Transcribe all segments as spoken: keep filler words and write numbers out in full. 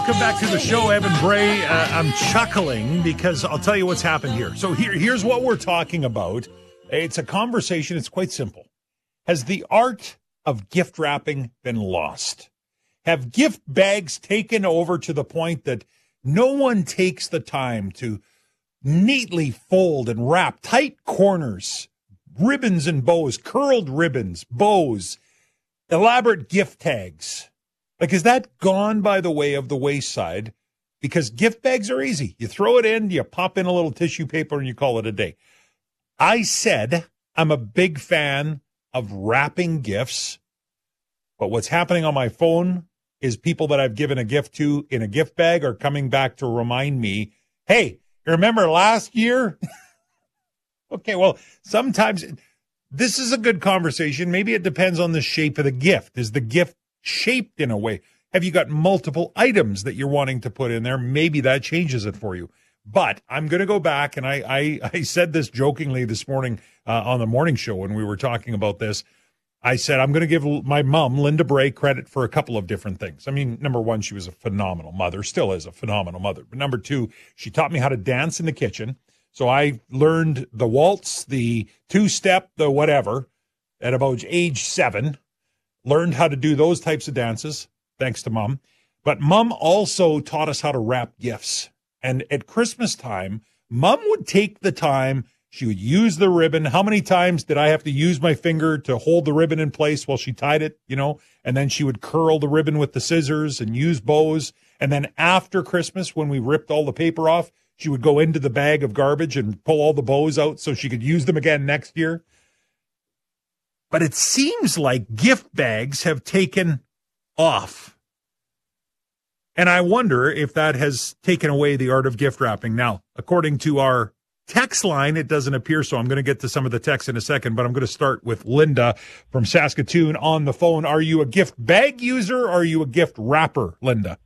Welcome back to the show, Evan Bray. Uh, I'm chuckling because I'll tell you what's happened here. So here, here's what we're talking about. It's a conversation. It's quite simple. Has the art of gift wrapping been lost? Have gift bags taken over to the point that no one takes the time to neatly fold and wrap tight corners, ribbons and bows, curled ribbons, bows, elaborate gift tags? Like, is that gone by the way of the wayside? Because gift bags are easy. You throw it in, you pop in a little tissue paper, and you call it a day. I said I'm a big fan of wrapping gifts, but what's happening on my phone is people that I've given a gift to in a gift bag are coming back to remind me, hey, you remember last year? Okay, well, sometimes this is a good conversation. Maybe it depends on the shape of the gift. Is the gift shaped in a way? Have you got multiple items that you're wanting to put in there? Maybe that changes it for you. But I'm going to go back, and I, I, I said this jokingly this morning uh, on the morning show when we were talking about this. I said I'm going to give my mom, Linda Bray, credit for a couple of different things. I mean, number one, she was a phenomenal mother, still is a phenomenal mother. But number two, she taught me how to dance in the kitchen. So I learned the waltz, the two-step, the whatever, at about age seven. Learned how to do those types of dances, thanks to Mom. But Mom also taught us how to wrap gifts. And at Christmas time, Mom would take the time. She would use the ribbon. How many times did I have to use my finger to hold the ribbon in place while she tied it, you know? And then she would curl the ribbon with the scissors and use bows. And then after Christmas, when we ripped all the paper off, she would go into the bag of garbage and pull all the bows out so she could use them again next year. But it seems like gift bags have taken off. And I wonder if that has taken away the art of gift wrapping. Now, according to our text line, it doesn't appear so. I'm going to get to some of the text in a second, but I'm going to start with Linda from Saskatoon on the phone. Are you a gift bag user or are you a gift wrapper, Linda?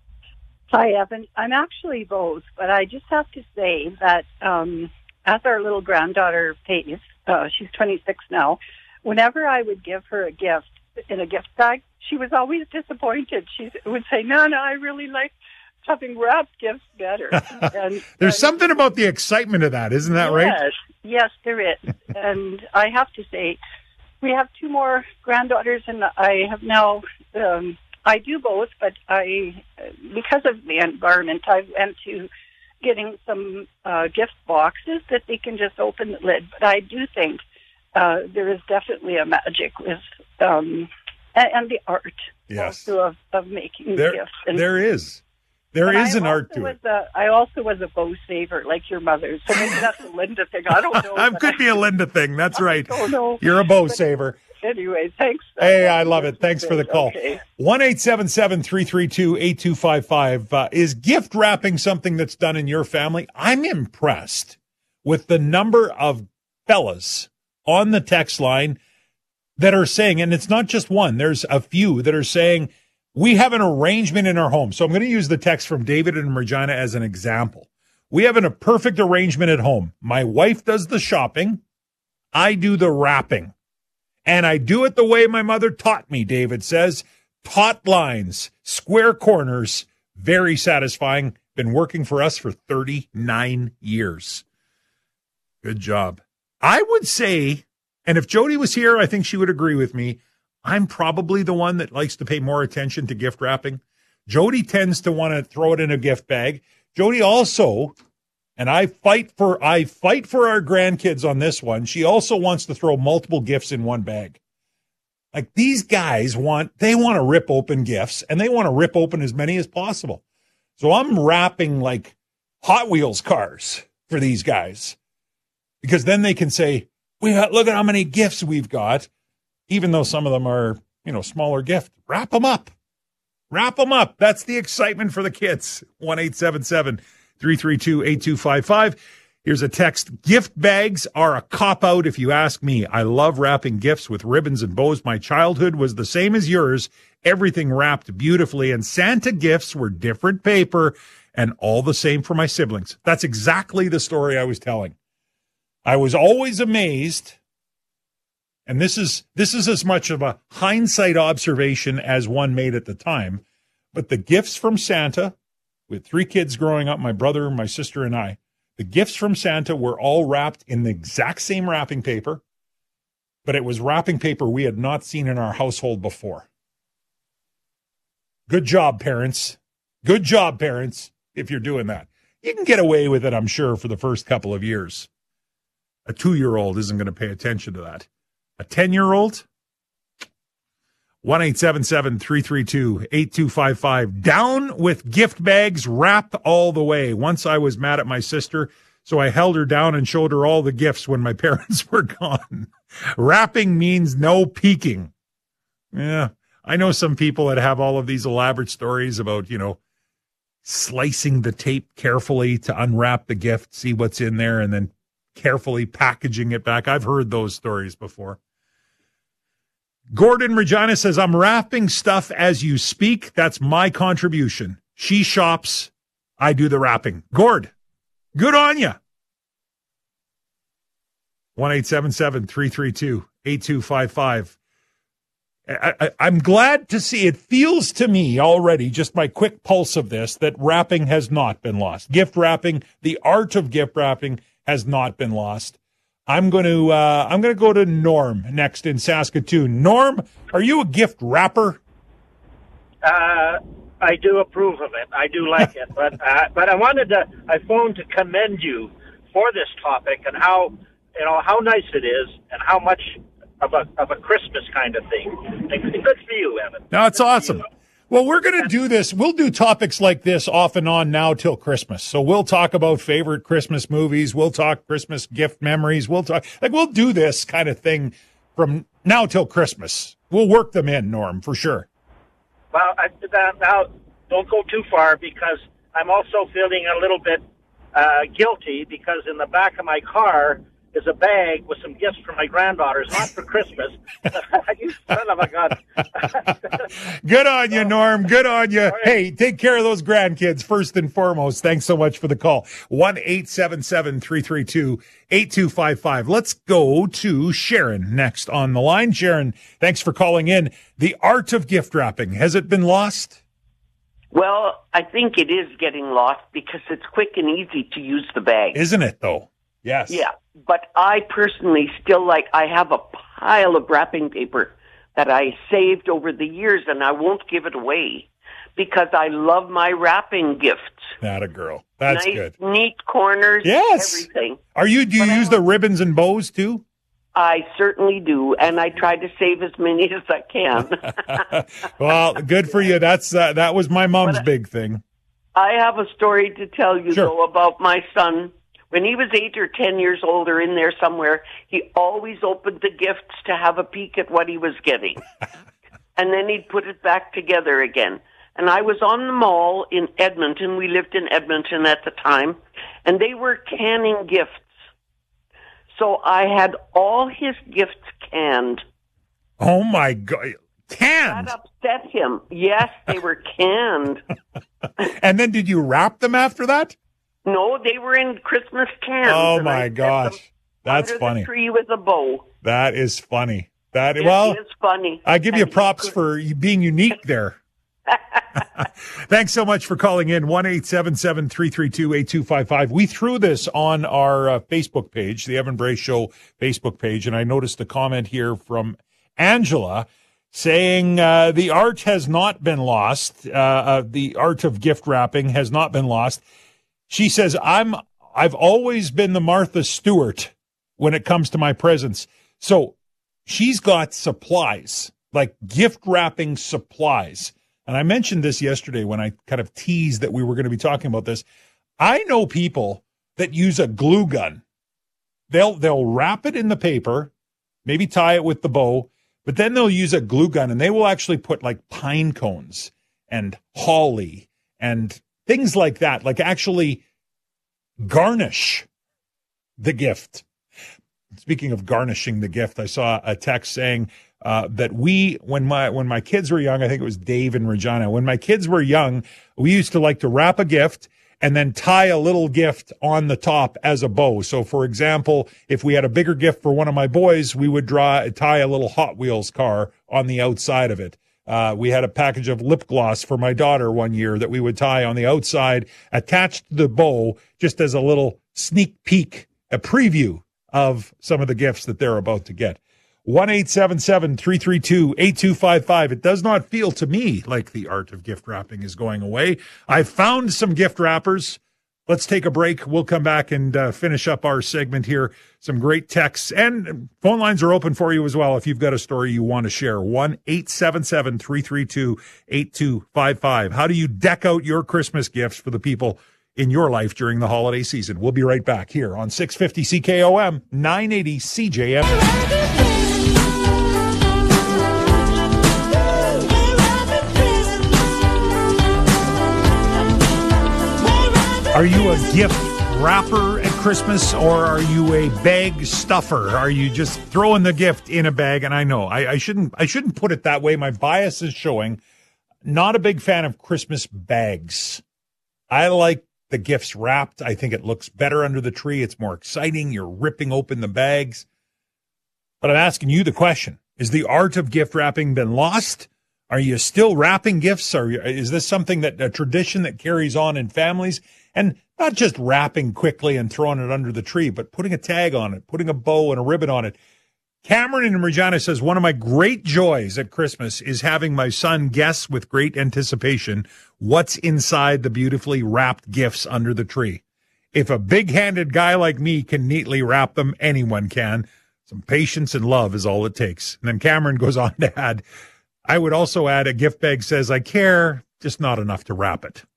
Hi, Evan. I'm actually both, but I just have to say that um, as our little granddaughter Paige, uh, she's twenty-six now, whenever I would give her a gift in a gift bag, she was always disappointed. She would say, no, no, I really like having wrapped gifts better. And, There's and, something about the excitement of that, isn't that yes, right? Yes, there is. And I have to say, we have two more granddaughters, and I have now, um, I do both, but I, because of the environment, I went to getting some uh, gift boxes that they can just open the lid. But I do think Uh, there is definitely a magic with, um, and, and the art yes. also of, of making there, gifts. And, there is. There is I an art to was it. A, I also was a bow saver like your mother, so maybe that's a Linda thing. I don't know. It could I, be a Linda thing. That's right. I don't know. You're a bow but saver. Anyway, thanks. Hey, I love it. Thanks for the call. Okay. one eight seven seven, three three two, eight two five five. Uh, is gift wrapping something that's done in your family? I'm impressed with the number of fellas on the text line that are saying, and it's not just one, there's a few that are saying, we have an arrangement in our home. So I'm going to use the text from David and Regina as an example. We have an, a perfect arrangement at home. My wife does the shopping. I do the wrapping. And I do it the way my mother taught me, David says. Taut lines, square corners, very satisfying. Been working for us for thirty-nine years. Good job. I would say, and if Jody was here, I think she would agree with me, I'm probably the one that likes to pay more attention to gift wrapping. Jody tends to want to throw it in a gift bag. Jody also, and I fight for I fight for our grandkids on this one, she also wants to throw multiple gifts in one bag. Like these guys want, they want to rip open gifts, and they want to rip open as many as possible. So I'm wrapping like Hot Wheels cars for these guys. Because then they can say, we got, look at how many gifts we've got, even though some of them are, you know, smaller gift. Wrap them up. Wrap them up. That's the excitement for the kids. one eight seven seven, three three two, eight two five five. Here's a text. Gift bags are a cop-out if you ask me. I love wrapping gifts with ribbons and bows. My childhood was the same as yours. Everything wrapped beautifully, and Santa gifts were different paper and all the same for my siblings. That's exactly the story I was telling. I was always amazed, and this is this is as much of a hindsight observation as one made at the time, But the gifts from Santa, with three kids growing up, my brother, my sister, and I, the gifts from Santa were all wrapped in the exact same wrapping paper, but it was wrapping paper we had not seen in our household before. Good job, parents. Good job, parents, if you're doing that. You can get away with it, I'm sure, for the first couple of years. A two-year-old isn't going to pay attention to that. A ten-year-old? one eight seven seven, three three two, eight two five five. Down with gift bags wrapped all the way. Once I was mad at my sister, so I held her down and showed her all the gifts when my parents were gone. Wrapping means no peeking. Yeah, I know some people that have all of these elaborate stories about, you know, slicing the tape carefully to unwrap the gift, see what's in there, and then carefully packaging it back. I've heard those stories before. Gordon Regina says, I'm wrapping stuff as you speak. That's my contribution. She shops. I do the wrapping. Gord, good on you. one eight seven seven, three three two, eight two five five. I, I, I'm glad to see, it feels to me already, just my quick pulse of this, that wrapping has not been lost. Gift wrapping, the art of gift wrapping has not been lost. I'm going to uh, I'm going to go to Norm next in Saskatoon. Norm, are you a gift wrapper? Uh, I do approve of it. I do like it, but uh, but I wanted to I phoned to commend you for this topic and how you know how nice it is and how much of a of a Christmas kind of thing. And good for you, Evan. No, it's awesome. Well, we're going to do this. We'll do topics like this off and on now till Christmas. So we'll talk about favorite Christmas movies. We'll talk Christmas gift memories. We'll talk, like, we'll do this kind of thing from now till Christmas. We'll work them in, Norm, for sure. Well, I, now, don't go too far because I'm also feeling a little bit uh, guilty because in the back of my car is a bag with some gifts for my granddaughters, not for Christmas. You son of a gun. Good on you, Norm. Good on you. Right. Hey, take care of those grandkids first and foremost. Thanks so much for the call. one eight seven seven, three three two, eight two five five. Let's go to Sharon next on the line. Sharon, thanks for calling in. The art of gift wrapping, has it been lost? Well, I think it is getting lost because it's quick and easy to use the bag. Isn't it, though? Yes. Yeah. But I personally still like, I have a pile of wrapping paper that I saved over the years, and I won't give it away because I love my wrapping gifts. That a girl. That's nice, good. Neat corners, yes. Everything. Are you, do you but use I, the ribbons and bows too? I certainly do, and I try to save as many as I can. Well, good for you. That's uh, that was my mom's but big thing. I have a story to tell you, sure. though, about my son. When he was eight or ten years old or in there somewhere, he always opened the gifts to have a peek at what he was getting. And then he'd put it back together again. And I was on the mall in Edmonton. We lived in Edmonton at the time. And they were canning gifts. So I had all his gifts canned. Oh, my God. Canned? That upset him. Yes, they were canned. And then did you wrap them after that? No, they were in Christmas cans. Oh, my gosh. That's under funny. The tree with a bow. That is funny. That it well, is funny. I give and you props for being unique there. Thanks so much for calling in. one eight seven seven, three three two, eight two five five. We threw this on our uh, Facebook page, the Evan Bray Show Facebook page, and I noticed a comment here from Angela saying uh, the art has not been lost. Uh, uh, the art of gift wrapping has not been lost. She says, I'm, I've always been the Martha Stewart when it comes to my presents. So she's got supplies, like gift wrapping supplies. And I mentioned this yesterday when I kind of teased that we were going to be talking about this. I know people that use a glue gun. They'll, they'll wrap it in the paper, maybe tie it with the bow, but then they'll use a glue gun and they will actually put like pine cones and holly and things like that, like actually garnish the gift. Speaking of garnishing the gift, I saw a text saying uh, that we, when my when my kids were young, I think it was Dave and Regina, when my kids were young, we used to like to wrap a gift and then tie a little gift on the top as a bow. So, for example, if we had a bigger gift for one of my boys, we would draw tie a little Hot Wheels car on the outside of it. Uh, we had a package of lip gloss for my daughter one year that we would tie on the outside, attached to the bow, just as a little sneak peek, a preview of some of the gifts that they're about to get. one eight seven seven, three three two, eight two five five. It does not feel to me like the art of gift wrapping is going away. I found some gift wrappers. Let's take a break. We'll come back and uh, finish up our segment here. Some great texts, and phone lines are open for you as well if you've got a story you want to share. one eight seven seven, three three two, eight two five five. How do you deck out your Christmas gifts for the people in your life during the holiday season? We'll be right back here on six fifty C K O M, nine eighty C J M. Are you a gift wrapper at Christmas, or are you a bag stuffer? Are you just throwing the gift in a bag? And I know I, I shouldn't I shouldn't put it that way. My bias is showing. Not a big fan of Christmas bags. I like the gifts wrapped. I think it looks better under the tree. It's more exciting. You're ripping open the bags. But I'm asking you the question. Is the art of gift wrapping been lost? Are you still wrapping gifts? Or is this something that a tradition that carries on in families? And not just wrapping quickly and throwing it under the tree, but putting a tag on it, putting a bow and a ribbon on it. Cameron in Regina says, one of my great joys at Christmas is having my son guess with great anticipation what's inside the beautifully wrapped gifts under the tree. If a big-handed guy like me can neatly wrap them, anyone can. Some patience and love is all it takes. And then Cameron goes on to add, I would also add a gift bag says, I care, just not enough to wrap it.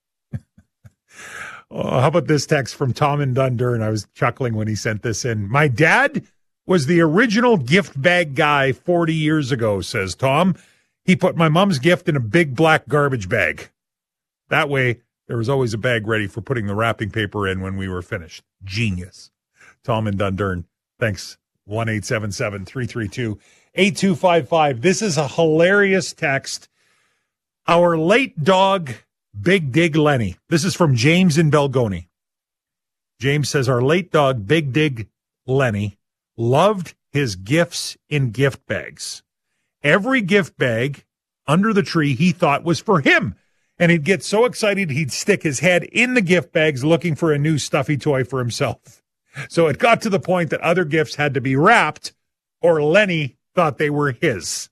Oh, how about this text from Tom in Dundurn? I was chuckling when he sent this in. My dad was the original gift bag guy forty years ago, says Tom. He put my mom's gift in a big black garbage bag. That way, there was always a bag ready for putting the wrapping paper in when we were finished. Genius. Tom in Dundurn. Thanks. one eight seven seven, three three two, eight two five five. This is a hilarious text. Our late dog, Big Dig Lenny. This is from James in Belgoni. James says, our late dog, Big Dig Lenny, loved his gifts in gift bags. Every gift bag under the tree he thought was for him. And he'd get so excited he'd stick his head in the gift bags looking for a new stuffy toy for himself. So it got to the point that other gifts had to be wrapped or Lenny thought they were his.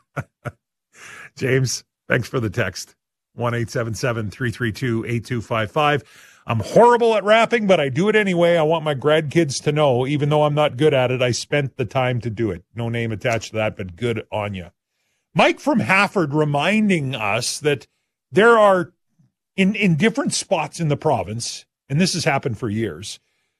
James, thanks for the text. one eight seven seven, three three two, eight two five five. I'm horrible at rapping, but I do it anyway. I want my grandkids to know, even though I'm not good at it, I spent the time to do it. No name attached to that, but good on you. Mike from Hafford reminding us that there are, in, in different spots in the province, and this has happened for years,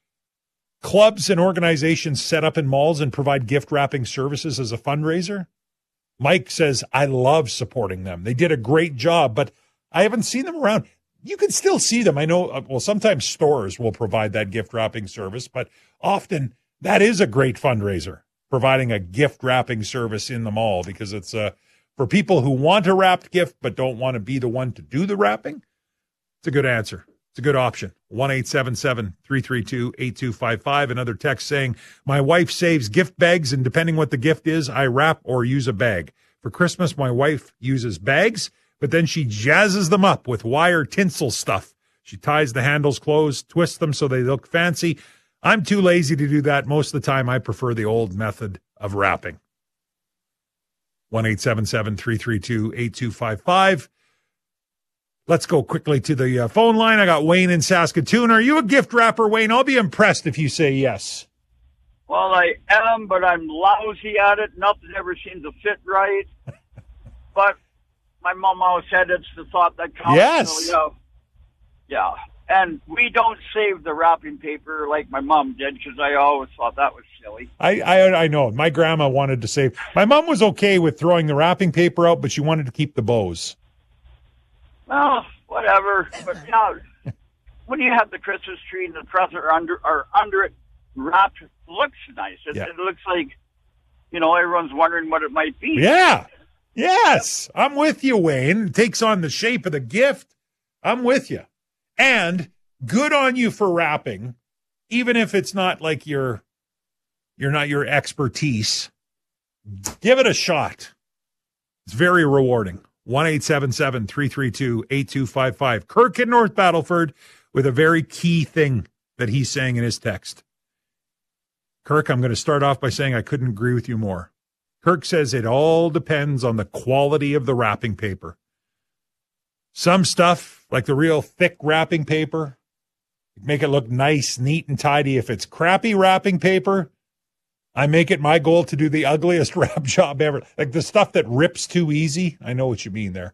clubs and organizations set up in malls and provide gift wrapping services as a fundraiser. Mike says, I love supporting them. They did a great job, but I haven't seen them around. You can still see them. I know, well, sometimes stores will provide that gift wrapping service, but often that is a great fundraiser, providing a gift wrapping service in the mall, because it's uh, for people who want a wrapped gift but don't want to be the one to do the wrapping. It's a good answer. It's a good option. one eight seven seven, three three two, eight two five five. Another text saying, my wife saves gift bags, and depending what the gift is, I wrap or use a bag. For Christmas, my wife uses bags, but then she jazzes them up with wire tinsel stuff. She ties the handles closed, twists them so they look fancy. I'm too lazy to do that. Most of the time, I prefer the old method of wrapping. one eight seven seven, three three two, eight two five five. Let's go quickly to the uh, phone line. I got Wayne in Saskatoon. Are you a gift wrapper, Wayne? I'll be impressed if you say yes. Well, I am, but I'm lousy at it. Nothing ever seems to fit right. But my mom always said it's the thought that counts. Yes. So, yeah. Yeah. And we don't save the wrapping paper like my mom did, because I always thought that was silly. I, I I know. My grandma wanted to save. My mom was okay with throwing the wrapping paper out, but she wanted to keep the bows. Well, whatever. But yeah, when you have the Christmas tree and the present are under or under it wrapped, it looks nice. It, Yeah. it looks like, you know, everyone's wondering what it might be. Yeah. Yes. I'm with you, Wayne. It takes on the shape of the gift. I'm with you. And good on you for wrapping, even if it's not like your, you're not your expertise. Give it a shot. It's very rewarding. one eight seven seven, three three two, eight two five five. Kirk in North Battleford with a very key thing that he's saying in his text. Kirk, I'm going to start off by saying I couldn't agree with you more. Kirk says it all depends on the quality of the wrapping paper. Some stuff, like the real thick wrapping paper, make it look nice, neat, and tidy. If it's crappy wrapping paper, I make it my goal to do the ugliest wrap job ever. Like the stuff that rips too easy. I know what you mean there.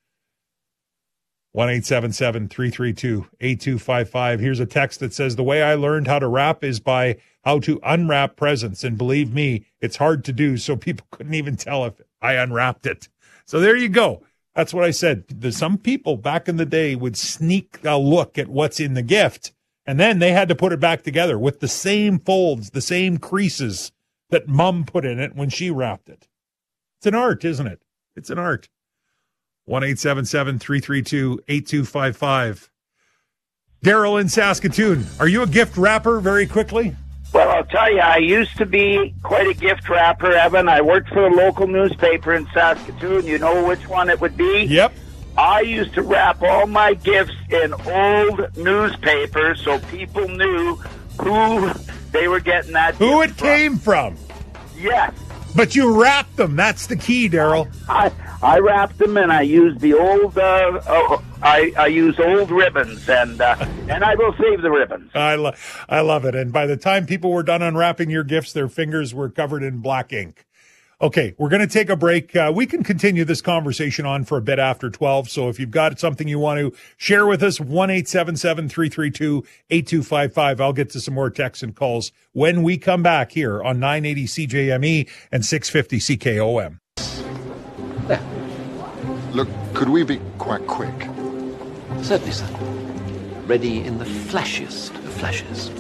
one eight seven seven, three three two, eight two five five. Here's a text that says, the way I learned how to wrap is by how to unwrap presents. And believe me, it's hard to do, so people couldn't even tell if I unwrapped it. So there you go. That's what I said. There's some people back in the day would sneak a look at what's in the gift, and then they had to put it back together with the same folds, the same creases that Mom put in it when she wrapped it. It's an art, isn't it? It's an art. one eight seven seven, three three two, eight two five five. Daryl in Saskatoon, are you a gift wrapper very quickly? Well, I'll tell you, I used to be quite a gift wrapper, Evan. I worked for a local newspaper in Saskatoon. You know which one it would be? Yep. I used to wrap all my gifts in old newspapers so people knew who they were getting that Who gift it from. came from. Yes. But you wrapped them. That's the key, Daryl. I I wrapped them and I used the old uh, oh, I I use old ribbons and uh, and I will save the ribbons. I lo- I love it. And by the time people were done unwrapping your gifts, their fingers were covered in black ink. Okay, we're going to take a break. Uh, we can continue this conversation on for a bit after twelve. So if you've got something you want to share with us, one eight seven seven, three three two, eight two five five. I'll get to some more texts and calls when we come back here on nine eighty C J M E and six fifty C K O M. There. Look, could we be quite quick? Certainly, sir. Ready in the flashiest of flashes.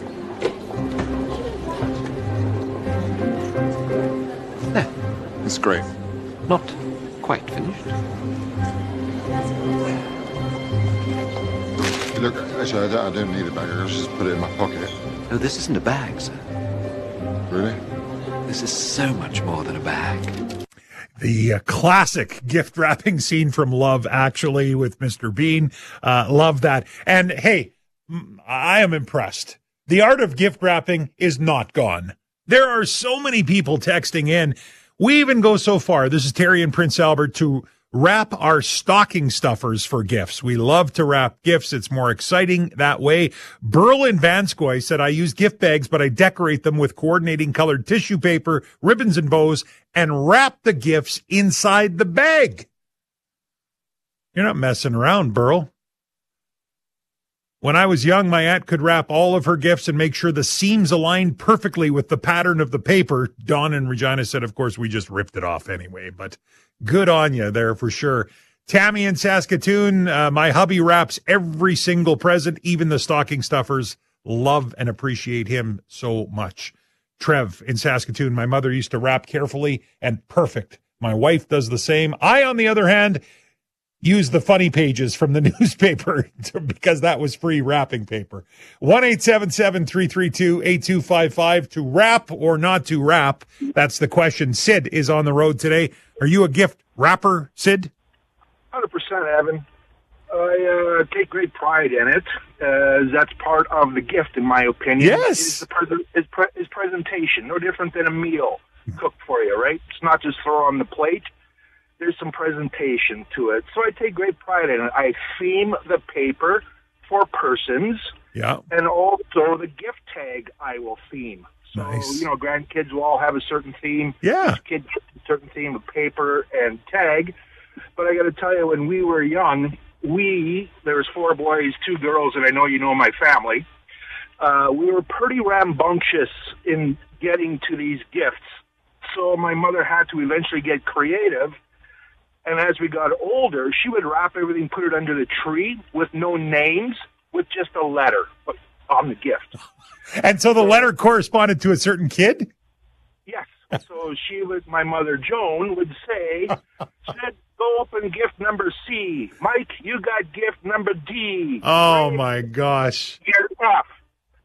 There. It's great. Not quite finished. Look, actually, I don't, I don't need a bag. I'll just put it in my pocket. Oh, this isn't a bag, sir. Really? This is so much more than a bag. The uh, classic gift wrapping scene from Love, Actually, with Mister Bean. Uh, love that. And hey, I am impressed. The art of gift wrapping is not gone. There are so many people texting in. We even go so far, this is Terry and Prince Albert, to wrap our stocking stuffers for gifts. We love to wrap gifts. It's more exciting that way. Burl in Vanscoy said, I use gift bags, but I decorate them with coordinating colored tissue paper, ribbons and bows, and wrap the gifts inside the bag. You're not messing around, Burl. When I was young, my aunt could wrap all of her gifts and make sure the seams aligned perfectly with the pattern of the paper. Dawn and Regina said, of course, we just ripped it off anyway, but good on you there for sure. Tammy in Saskatoon, uh, my hubby wraps every single present, even the stocking stuffers. Love and appreciate him so much. Trev in Saskatoon, my mother used to wrap carefully and perfect. My wife does the same. I, on the other hand, use the funny pages from the newspaper to, because that was free wrapping paper. one eight seven seven, three three two, eight two five five to wrap or not to wrap. That's the question. Sid is on the road today. Are you a gift wrapper, Sid? one hundred percent, Evan. I uh, take great pride in it. Uh, that's part of the gift, in my opinion. Yes. Is, the pre- is, pre- is presentation, no different than a meal cooked for you, right? It's not just throw on the plate. There's some presentation to it. So I take great pride in it. I theme the paper for persons. Yeah. And also the gift tag I will theme. So, Nice. you know, grandkids will all have a certain theme. Yeah. Each kid gets a certain theme of paper and tag. But I got to tell you, when we were young, we, there was four boys, two girls, and I know you know my family, uh, we were pretty rambunctious in getting to these gifts. So my mother had to eventually get creative. And as we got older, she would wrap everything, put it under the tree with no names, with just a letter on the gift. And so the letter corresponded to a certain kid? Yes. So she would, my mother Joan would say, said, go open gift number C. Mike, you got gift number D. Oh, Ray, my gosh. You're F.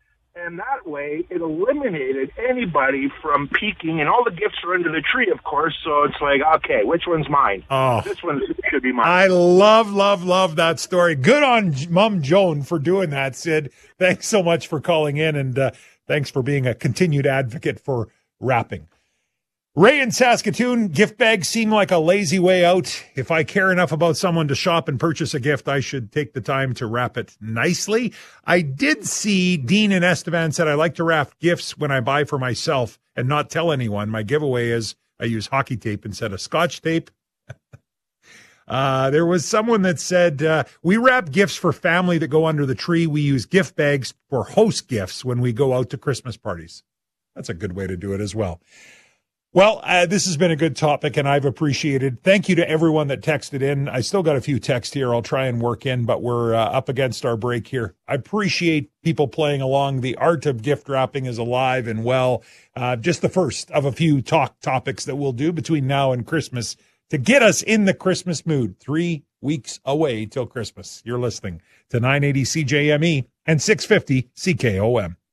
And that way, it eliminated anybody from peeking, and all the gifts are under the tree, of course, so it's like, okay, which one's mine? Oh, this one should be mine. I love, love, love that story. Good on Mom Joan for doing that, Sid. Thanks so much for calling in, and uh, thanks for being a continued advocate for wrapping. Ray in Saskatoon, gift bags seem like a lazy way out. If I care enough about someone to shop and purchase a gift, I should take the time to wrap it nicely. I did see Dean in Estevan said I like to wrap gifts when I buy for myself and not tell anyone. My giveaway is I use hockey tape instead of Scotch tape. uh, there was someone that said uh, we wrap gifts for family that go under the tree. We use gift bags for host gifts when we go out to Christmas parties. That's a good way to do it as well. Well, uh, this has been a good topic, and I've appreciated. Thank you to everyone that texted in. I still got a few texts here I'll try and work in, but we're uh, up against our break here. I appreciate people playing along. The art of gift wrapping is alive and well. Uh, just the first of a few talk topics that we'll do between now and Christmas to get us in the Christmas mood. Three weeks away till Christmas. You're listening to nine eighty C J M E and six fifty C K O M.